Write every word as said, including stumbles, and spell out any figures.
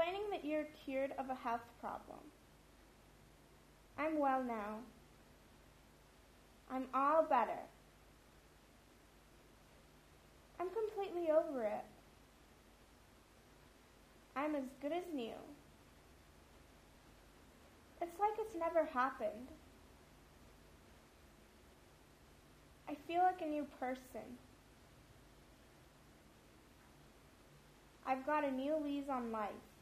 complaining that you're cured of a health problem. I'm well now. I'm all better. I'm completely over it. I'm as good as new. It's like it's never happened. I feel like a new person. I've got a new lease on life.